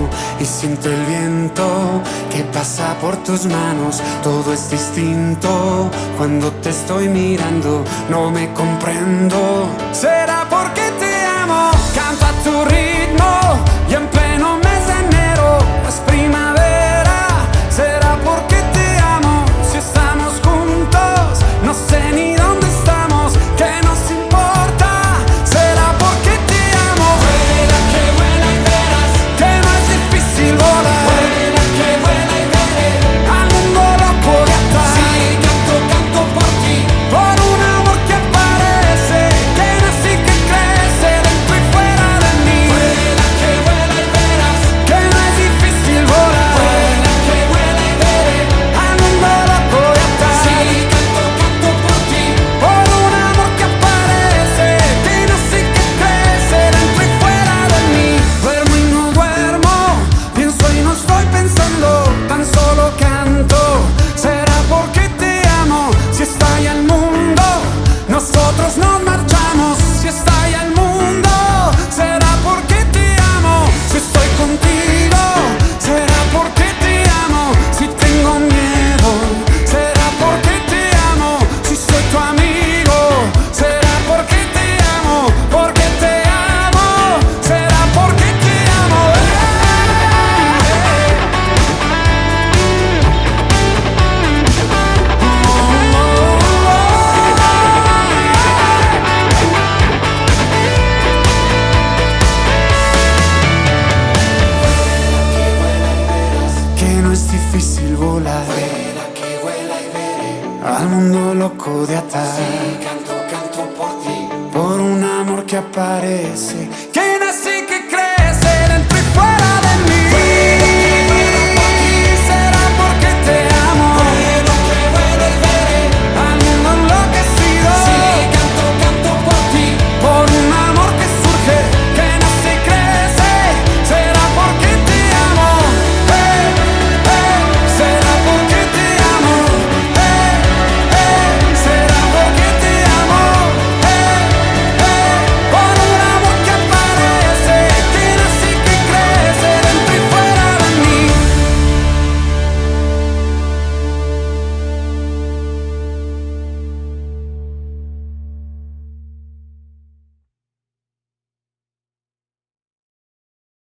y siento el viento que pasa por tus manos. Todo es distinto cuando te estoy mirando. No me comprendo. ¿Será porque te amo? Canto a tu ritmo y en pleno mes de enero es primavera. ¿Será porque te amo? Si estamos juntos, no sé ni dónde estamos. ¿Qué nos importa? ¿Será porque te amo? Vuela que vuela y verás que no es difícil volar. Vuela que vuela y veré al mundo loco de atrás. Sí, canto, canto por ti, por un amor que parece que nace y que crece dentro y fuera de mí. Vuela y verás que no es difícil volar. Vuela que vuela y veré al mundo loco de atrás. Sí, canto, canto por ti, por un amor que parece que nace y que crece dentro y fuera de mí. Duermo y no duermo, pienso y no estoy pensando, tan solo canto. ¿Será porque te amo? Si estalla el mundo, nosotros nos marchamos. Si estalla el mundo, será porque te amo. Si estoy contigo, será porque te amo. Si tengo miedo, será porque te amo. Si soy tu amigo, será porque te amo. Porque te amo, será porque te amo. Que no es difícil volar. Vuela que vuela y veré al mundo loco de atar. Sí, canto, canto por ti, por un amor que aparece que nace